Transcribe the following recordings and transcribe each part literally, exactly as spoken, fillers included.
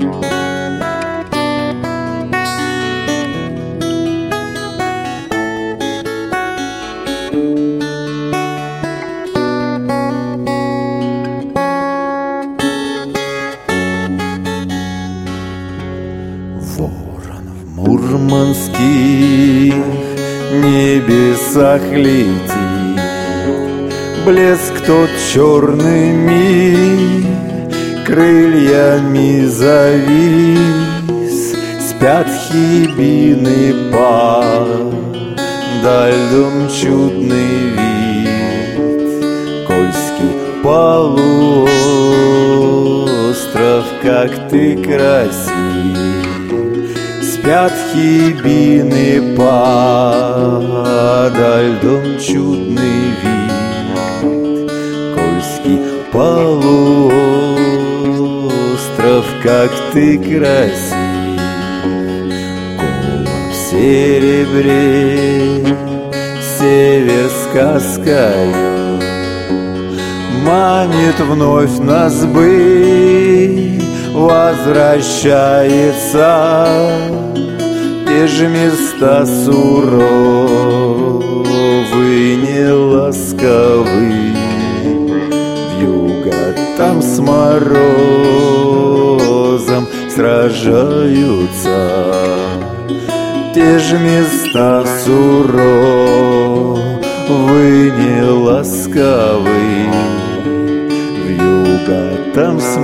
Ворон в мурманских небесах летит, блеск тот черными крыльями завис. Спят хибины подо льдом, чудный вид. Кольский полуостров, как ты красив. Спят хибины подо льдом, чудный вид. Кольский полуостров, как ты красив. Колом в серебре север сказкою манит вновь нас быть, возвращается. Те же места суровые, неласковые, вьюга там с морозом сражаются. Те же места суровые, неласковые, вьюга там с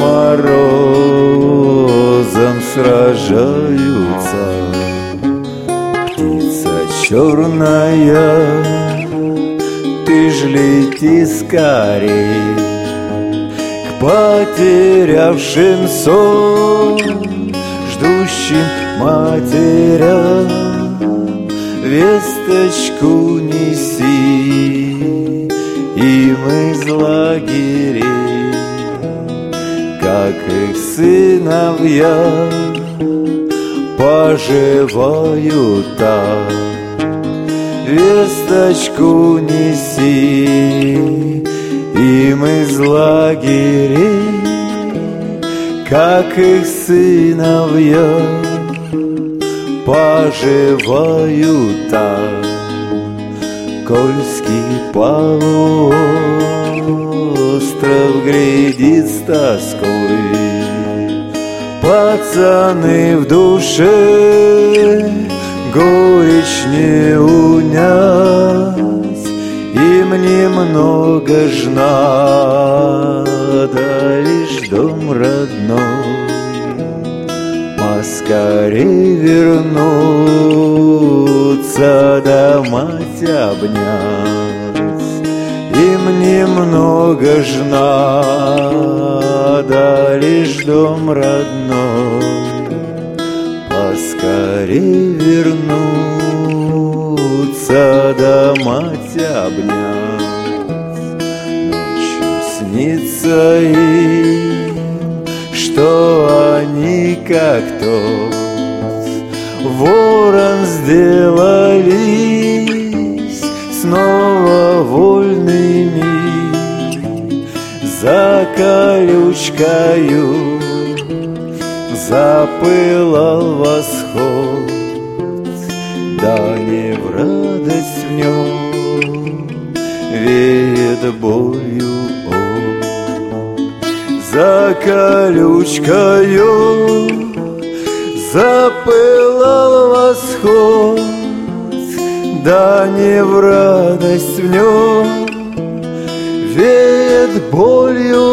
морозом сражаются. Черная, ты ж лети скорей к потерявшим сон, ждущим матерям весточку неси. Им из лагерей, как их сыновья, поживают там. Весточку неси им из лагерей, как их сыновья, поживают там. Кольский полуостров глядит с тоской, пацаны в душе горечь не унять, им немного ж надо, лишь дом родной поскорей вернуться, да мать обнять. Им немного ж надо, лишь дом родной поскорей вернуться, да мать обнять. Ночью снится им, что они, как тот ворон, сделались снова вольными. За колючкою запылал восход, да не в радость в нем веет болью он. За колючкою запылал восход, да не в радость в нем веет болью